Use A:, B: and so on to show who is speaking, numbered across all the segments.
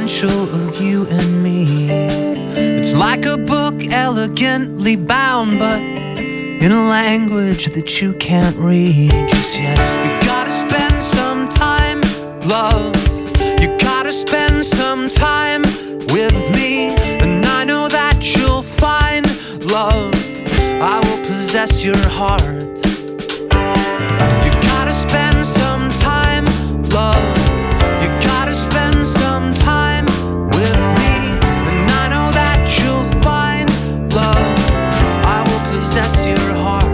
A: potential of you and me. It's like a book elegantly bound, but in a language that you can't read just yet. You gotta spend some time, love. You gotta spend some time with me, and I know that you'll find love. I will possess your heart. You gotta spend some time, love. You gotta spend some time with me, and I know that you'll find love. I will possess your heart.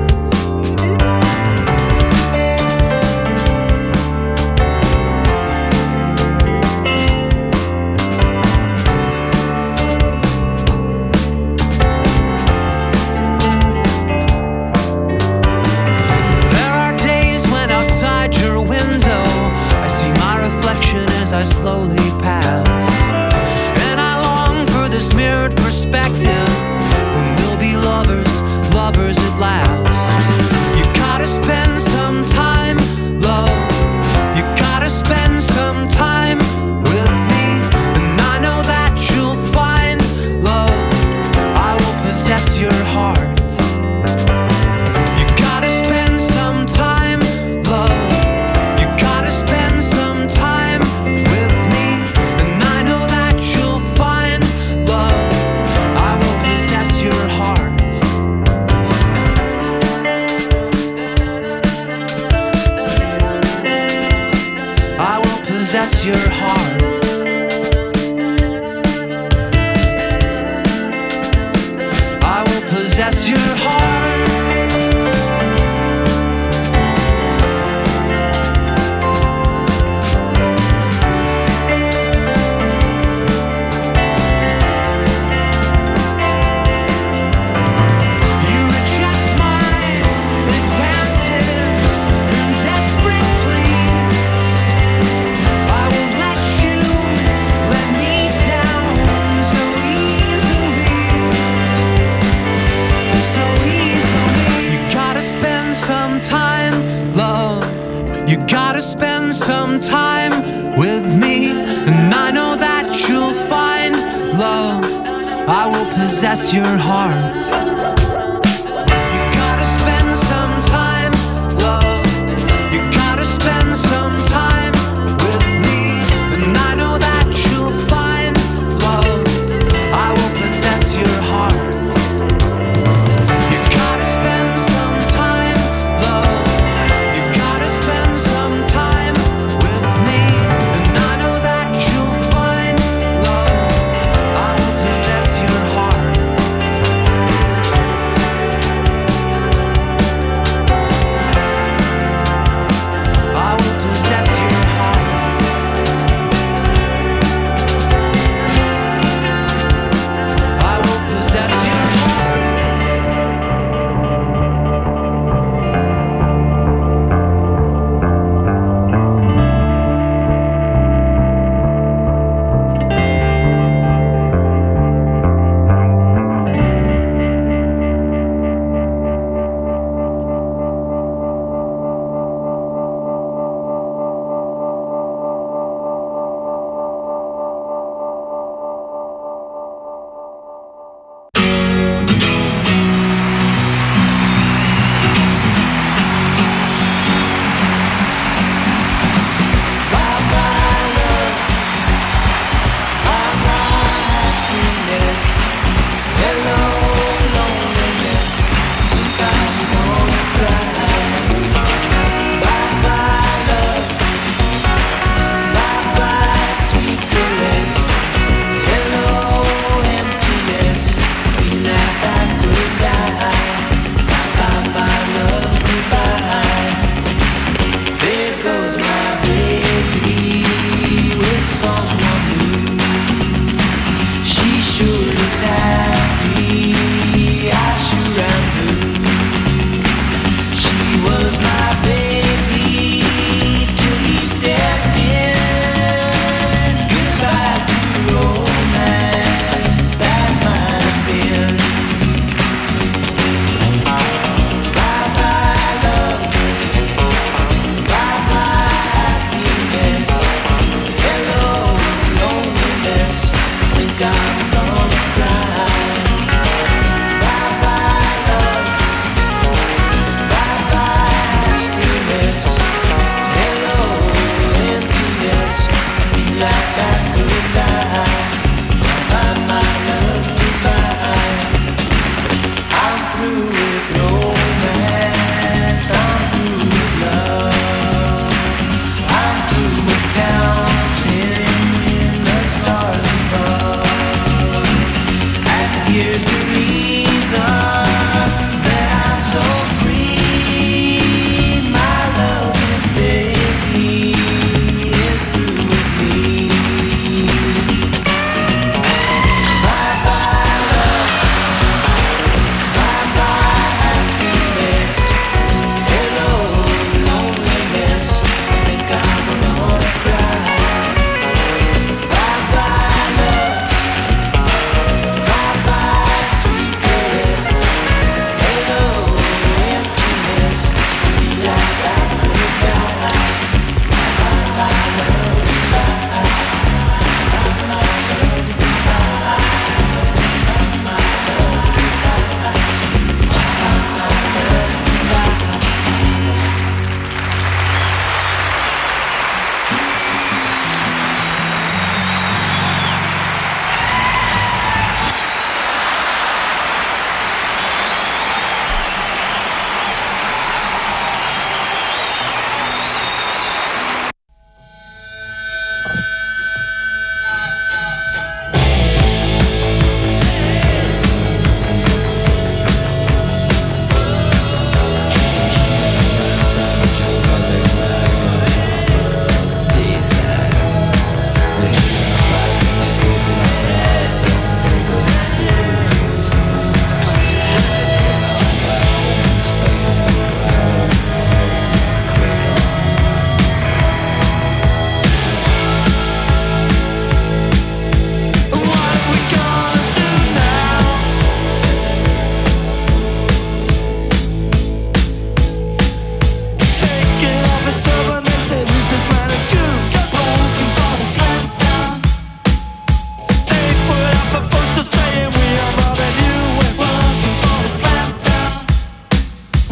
A: I slowly pass, and I long for this mirrored perspective when we'll be lovers, lovers at last. You gotta spend some time, love. You gotta spend some time with me, and I know that you'll find love. I will possess your heart. You gotta spend some time, love. You gotta spend some time with me, and I know that you'll find love. I will possess your heart. I will possess your heart. I will possess your heart. You gotta spend some time with me, and I know that you'll find love. I will possess your heart. You gotta spend some time, love. You gotta spend some time with me, and I know that you'll find love. I will possess your heart. You gotta spend some time, love. You gotta spend some time with me, and I know that you'll find love. I will possess your heart.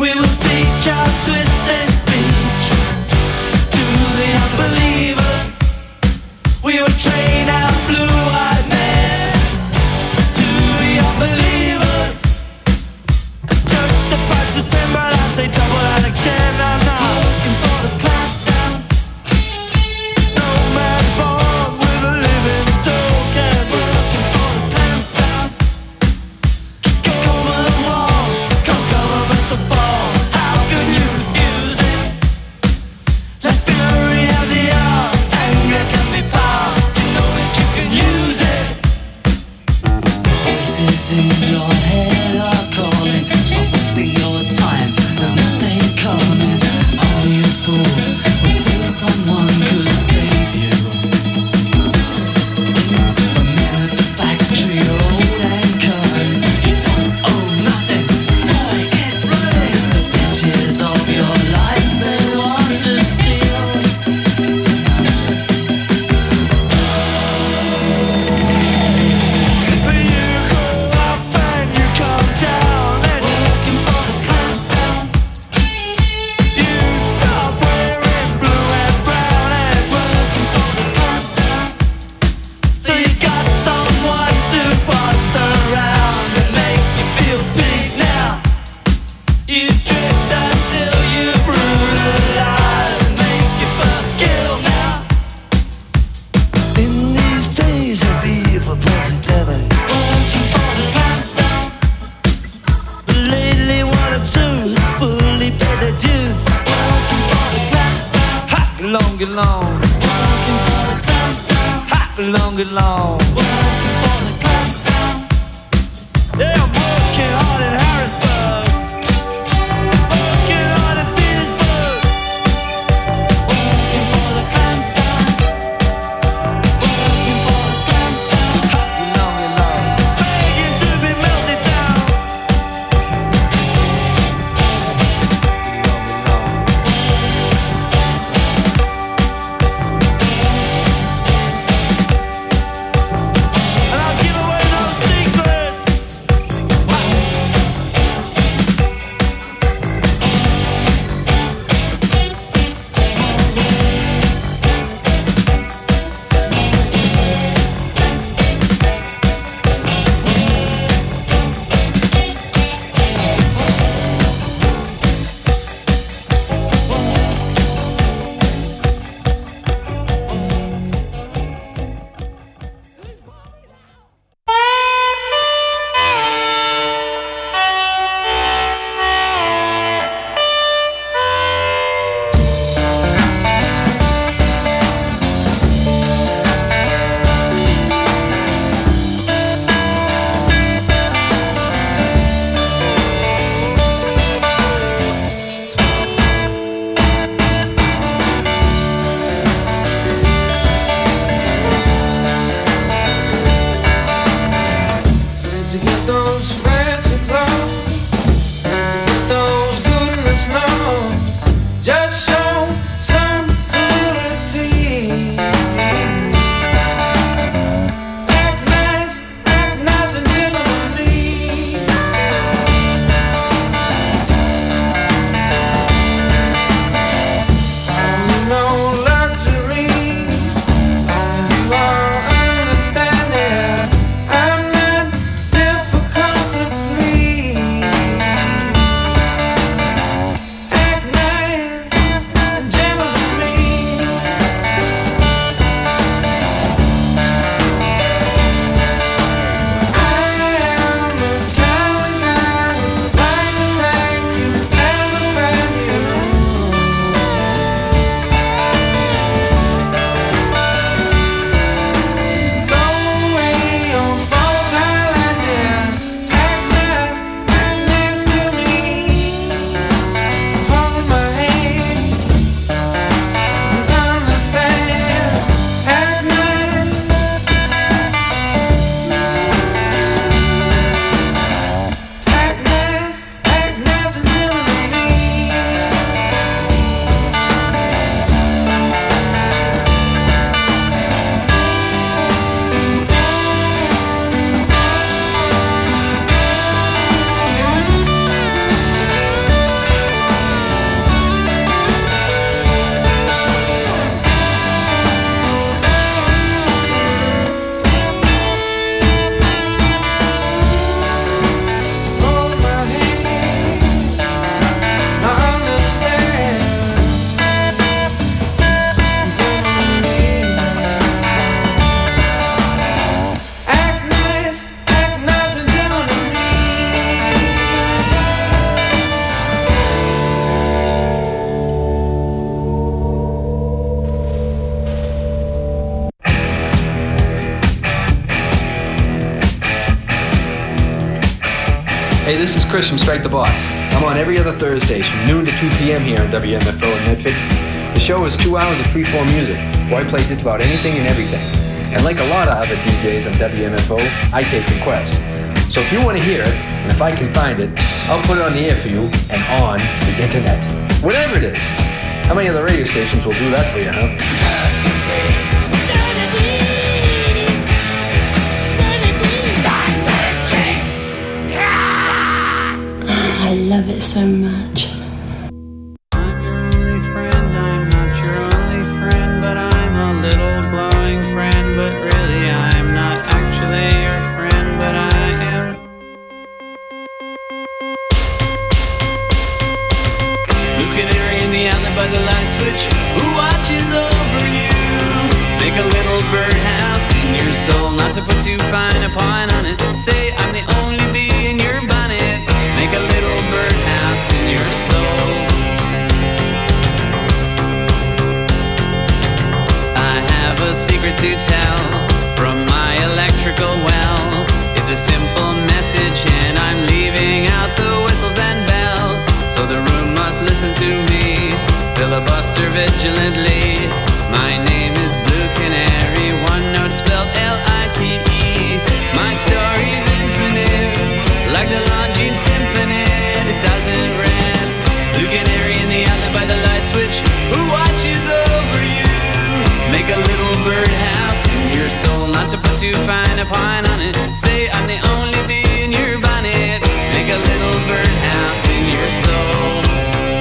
A: We will teach our twisted speech to the unbelievers. We will train our blue-eyed men to be unbelievers. Justified to sin, but I say double and again. I'm not looking for the clampdown. No man's born with a living soul. Can't be looking for the clampdown. Go over the wall, cause government's the fall. How can you refuse it? Let fury have the hour. Anger can be power. You know that you can use it. Voices in your head are calling. Stop wasting your time. There's nothing coming. Are you a fool who thinks someone could save you? The men at the factory are old and kind. You don't owe nothing. Boy, get running. It's the bitches of your life they want to steal. But you go up and you come down and we're looking for the clampdown. You stop wearing blue and brown and we're looking for the clampdown. So you got someone to boss around and make you feel big now. You drift until you brutalize and make your first kill now. In these days of evil pandemic, we're looking for the clampdown. Lately one or two is fully paid their dues. We're looking for the clampdown. Hot long and long. We're looking for the clampdown. Hot long and long. We're looking for the clampdown. Yeah, I'm working hard in Harrisburg. Working hard in Petersburg. We're looking for the clampdown. We're looking for the clampdown. Hot long and long. Begging to be melted down. Long and long.
B: Hey, this is Chris from Strike the Box. I'm on every other Thursdays from noon to 2 p.m. here on WMFO in Medford. The show is 2 hours of freeform music, where I play just about anything and everything. And like a lot of other DJs on WMFO, I take requests. So if you want to hear it, and if I can find it, I'll put it on the air for you and on the internet. Whatever it is. How many other radio stations will do that for you, huh?
C: I love it so much.
A: I'm your only friend, I'm not your only friend, but I'm a little glowing friend, but really I'm not actually your friend, but I am.
D: Blue canary in the outlet by the light switch, who watches over you? Make a little birdhouse in your soul, not to put too fine a point on it. Say I'm the only bee in your bonnet. Make a little birdhouse in your soul. I have a secret to tell from my electrical well. It's a simple message and I'm leaving out the whistles and bells. So the room must listen to me, filibuster vigilantly. My name is Blue Canary, one note spelled L-I-T-E. My story's infinite, like the Longines Symphony. It doesn't rest. Blue canary in the outlet by the light switch, who watches over you? Make a little birdhouse in your soul, not to put too fine a point on it. Say I'm the only bee in your bonnet. Make a little birdhouse in your soul.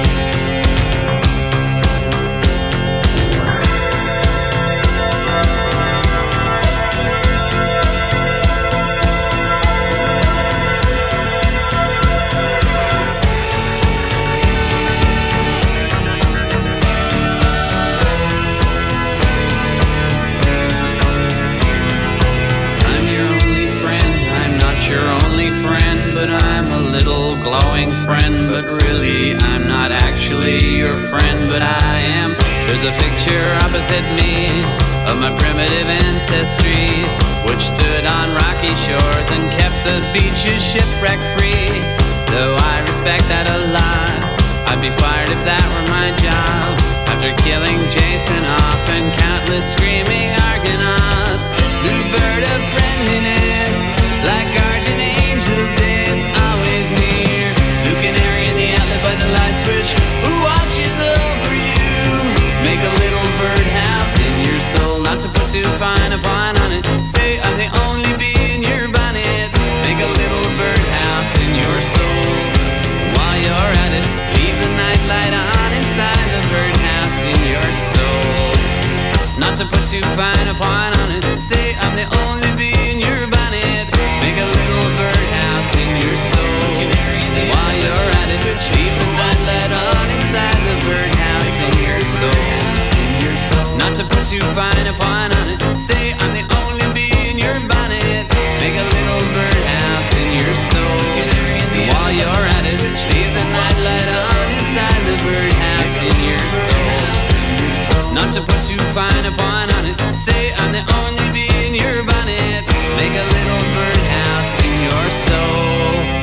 D: But I'm a little glowing friend, but really I'm not actually your friend, but I am. There's a picture opposite me of my primitive ancestry, which stood on rocky shores and kept the beaches shipwreck free. Though I respect that a lot, I'd be fired if that were my job. After killing Jason off and countless screaming Argonauts, blue bird of friendliness, like guardian angels, it's always near. Blue canary in the outlet by the light switch, who watches over you? Make a little birdhouse in your soul, not to put too fine a point on it. Say I'm the only bee in your bonnet. Make a little birdhouse in your soul. While you're at it, leave the night light on inside the birdhouse in your soul. Not to put too fine a point on it. Say I'm the only bee in your bonnet. Make a little birdhouse in your soul. While you're at it, leave the night light on inside the birdhouse in your soul. Not to put too fine a point on it. Say I'm the only bee in your bonnet. Make a little birdhouse in your soul. While you're at it, leave the night light on inside the birdhouse in your soul. Not to put too fine a point on it. Say I'm the only bee in your bonnet. Make a little birdhouse in your soul.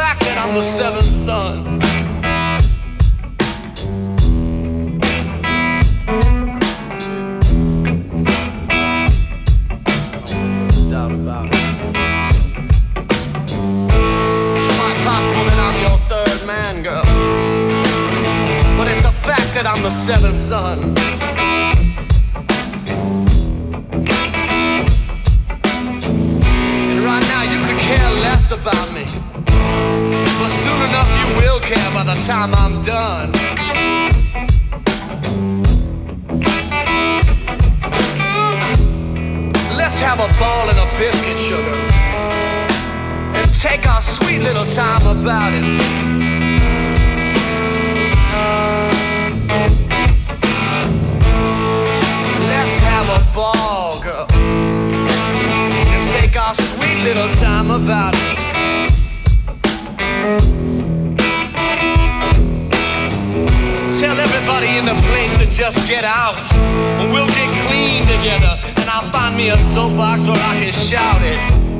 E: fact that I'm the seventh son. Doubt about it. It's quite possible that I'm your third man, girl, but it's a fact that I'm the seventh son. And right now you could care less about me, but soon enough you will care by the time I'm done. Let's have a ball and a biscuit, sugar, and take our sweet little time about it. Let's have a ball, girl, and take our sweet little time about it. Tell everybody in the place to just get out, and we'll get clean together, and I'll find me a soapbox where I can shout it.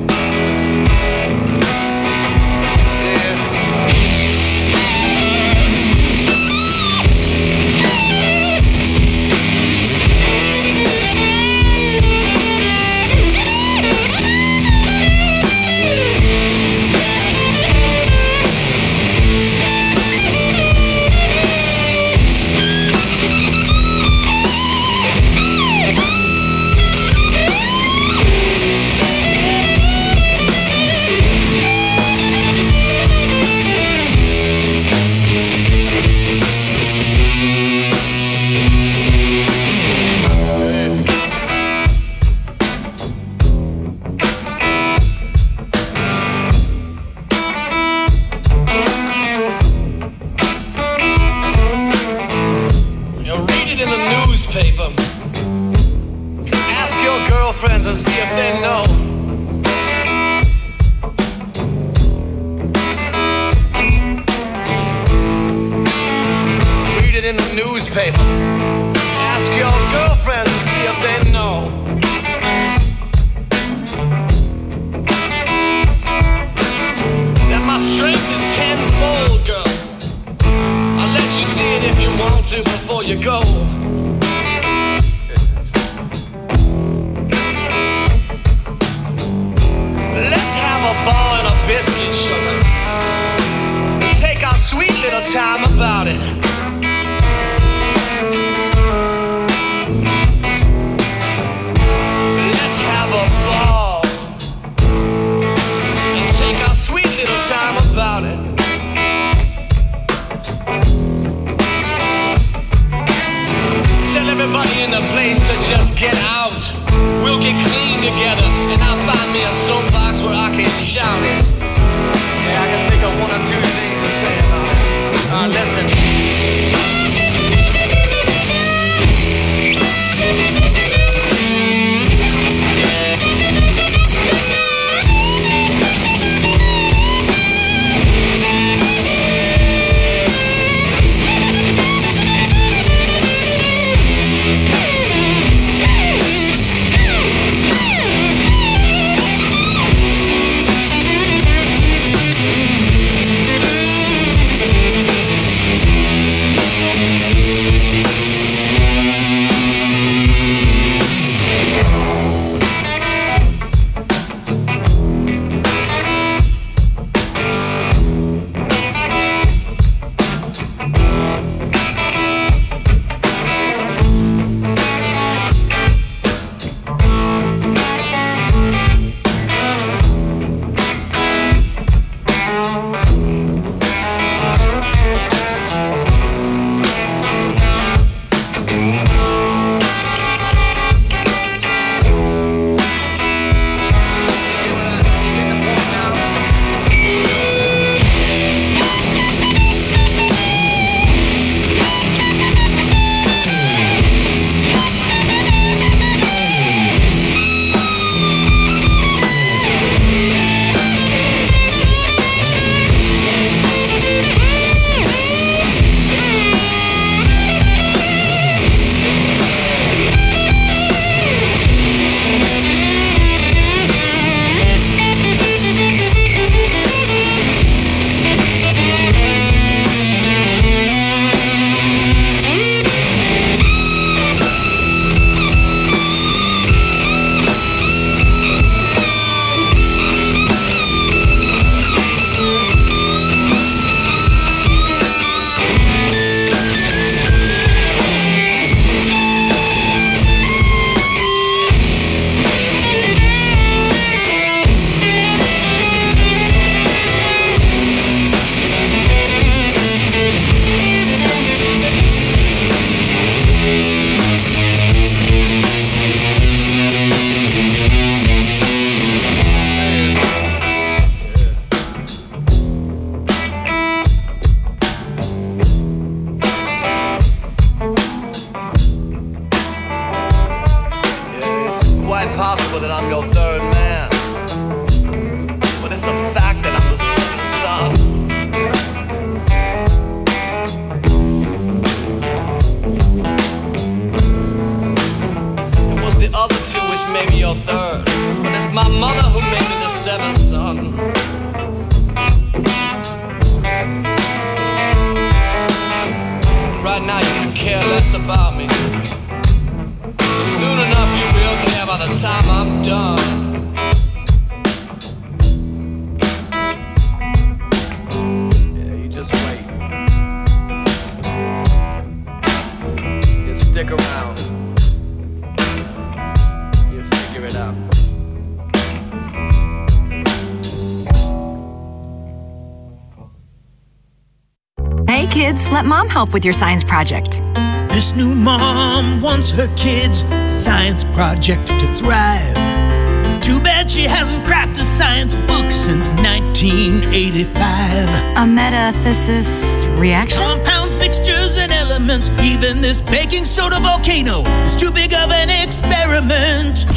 E: Ask your girlfriends and see if they know. Read it in the newspaper. Ask your girlfriends and see if they know. That my strength is tenfold, girl. I'll let you see it if you want to before you go. Let's have a ball and a biscuit, sugar. Take our sweet little time about it. Let's have a ball and take our sweet little time about it. Tell everybody in the place to just get out. We'll get clean together, and I'll find me a soapbox where I can shout it. Yeah, I can think of one or two things to say about it. Listen. your third, but it's my mother who made me the seventh son. Right now you can care less about me, but soon enough you will care by the time I'm done. Stick around. You figure it out.
F: Hey kids, let mom help with your science project.
G: This new mom wants her kids' science project to thrive. Too bad she hasn't cracked a science book since 1985.
F: A metathesis reaction?
G: Compounds, mixtures, and elements. Even this baking soda volcano is too big of an experiment.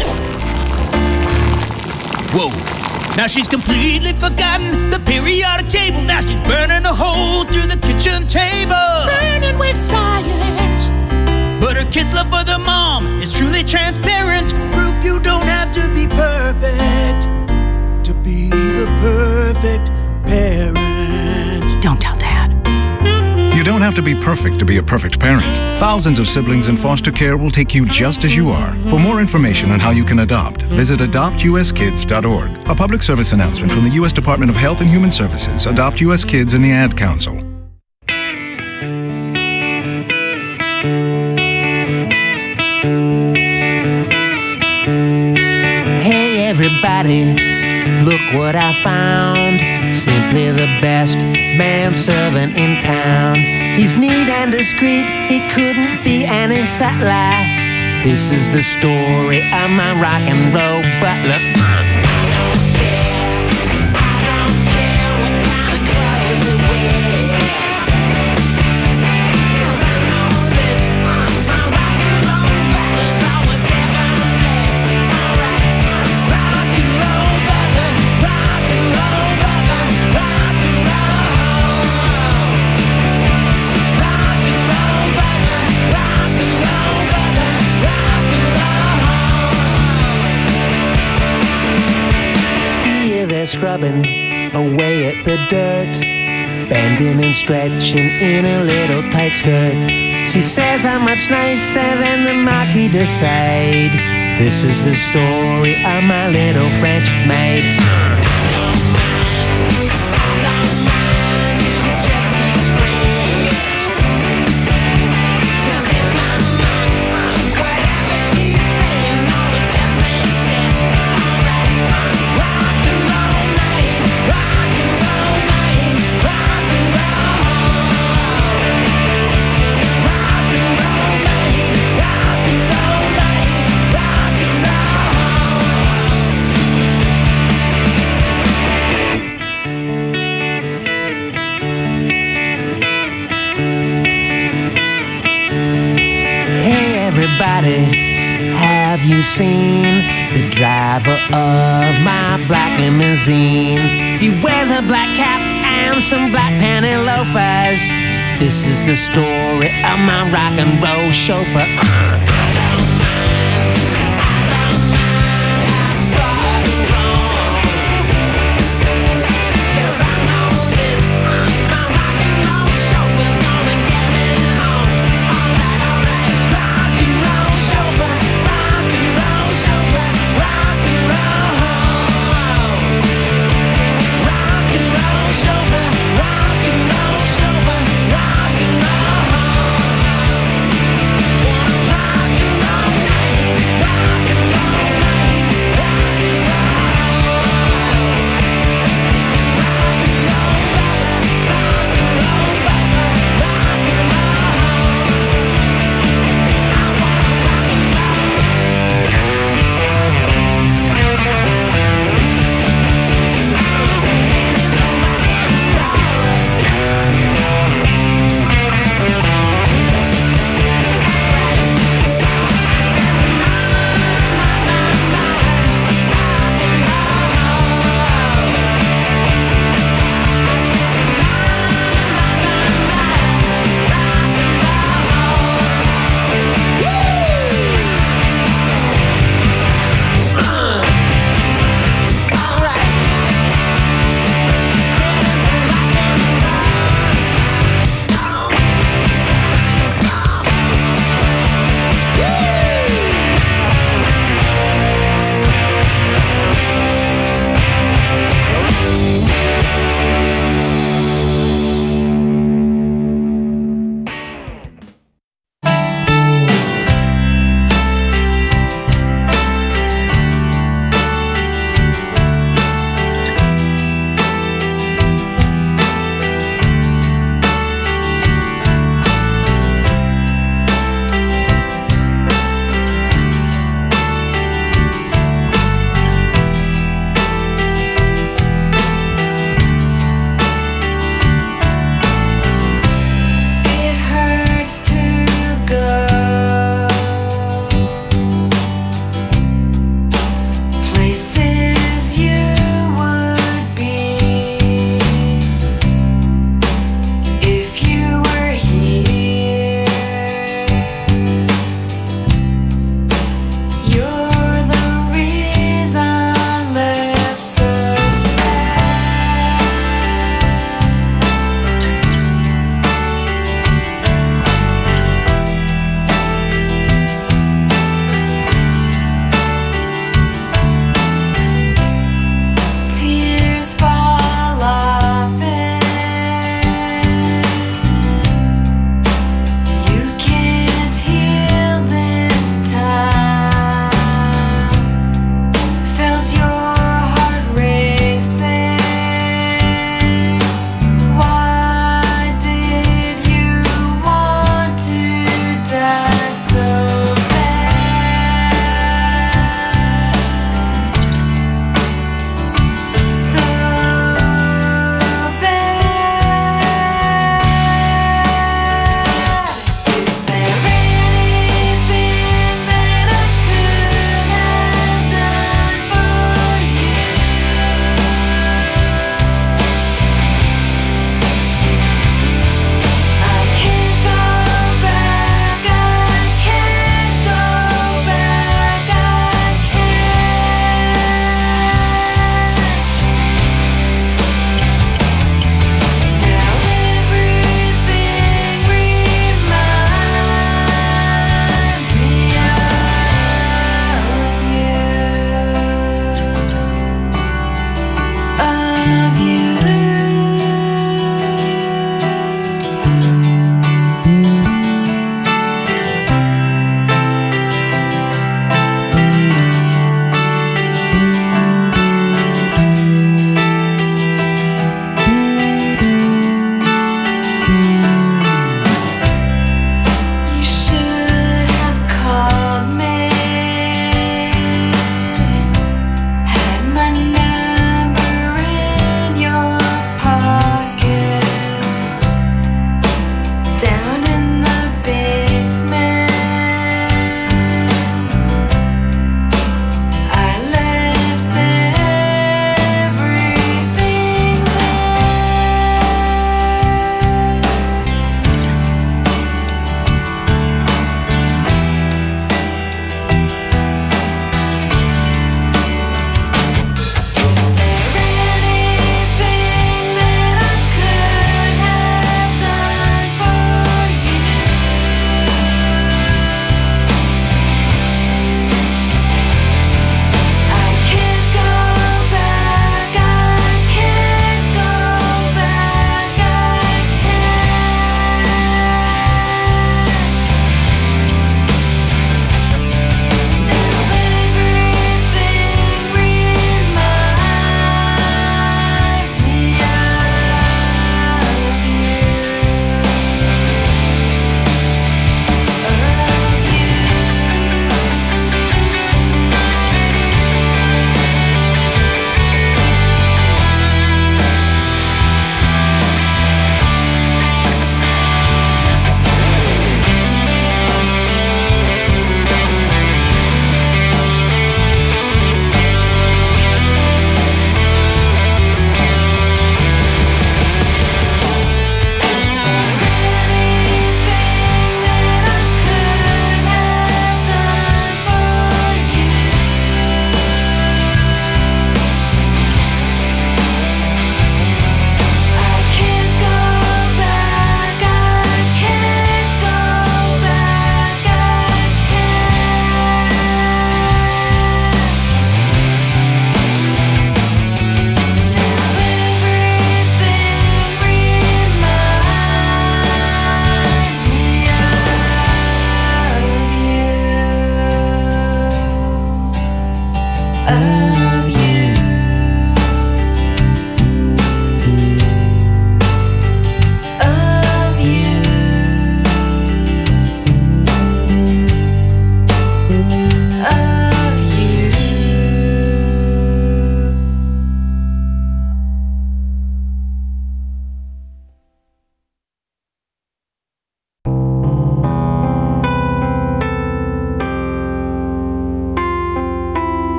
G: Whoa. Now she's completely forgotten the periodic table. Now she's burning a hole through the kitchen table. Burning with science. But her kids' love for their mom is truly transparent. Proof you don't have to be perfect to be the perfect parent.
F: Don't tell Dad.
H: You don't have to be perfect to be a perfect parent. Thousands of siblings in foster care will take you just as you are. For more information on how you can adopt, visit adoptuskids.org. A public service announcement from the U.S. Department of Health and Human Services, Adopt U.S. Kids, and the Ad Council.
A: Hey everybody, look what I found. Simply the best manservant in town. He's neat and discreet, he couldn't be any sutler. This is the story of my rock and roll butler. Scrubbing away at the dirt, bending and stretching in a little tight skirt. She says I'm much nicer than the Marquis de Sade. This is the story of my little French maid. Have you seen the driver of my black limousine? He wears a black cap and some black panty loafers. This is the story of my rock and roll chauffeur.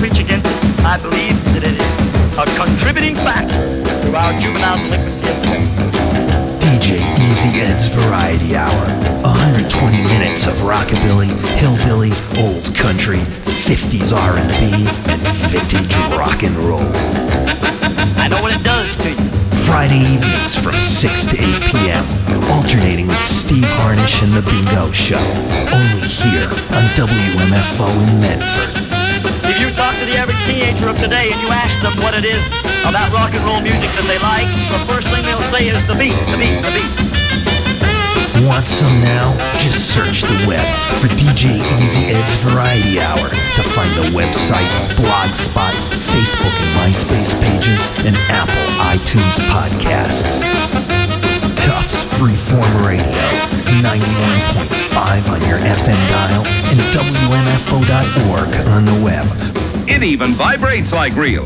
I: preach against it. I believe that it is a contributing factor to our juvenile delinquency.
J: DJ Easy Ed's Variety Hour. 120 minutes of rockabilly, hillbilly, old country, 50s R&B, and vintage rock and roll.
I: I know what it does to you.
J: Friday evenings from 6 to 8 p.m. Alternating with Steve Harnish and The Bingo Show. Only here on WMFO in Medford.
I: If you talk to the average teenager of today and you ask them what it is about rock and roll music that they like, the first thing they'll say is the beat, the beat, the beat.
J: Want some now? Just search the web for DJ Easy Ed's Variety Hour to find the website, Blogspot, Facebook and MySpace pages, and Apple iTunes podcasts. Tufts Freeform Radio, 91.5 on your FM dial, and WMFO.org on the web.
K: It even vibrates like real.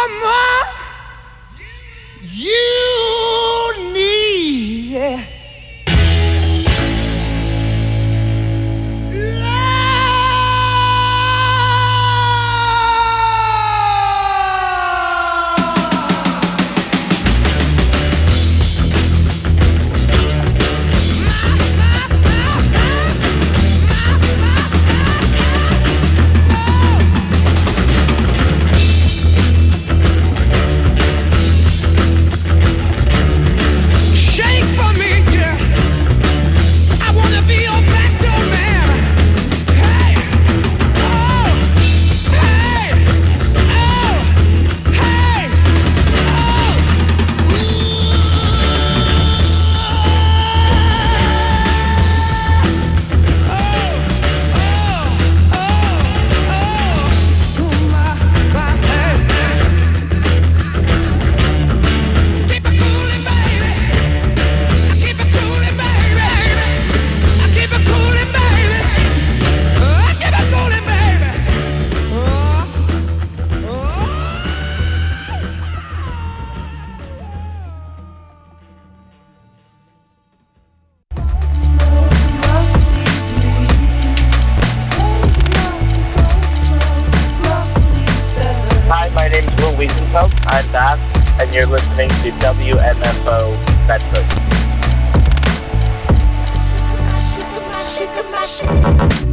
L: mama, you need
M: I'm Bass, and you're listening to WMFO Bedford.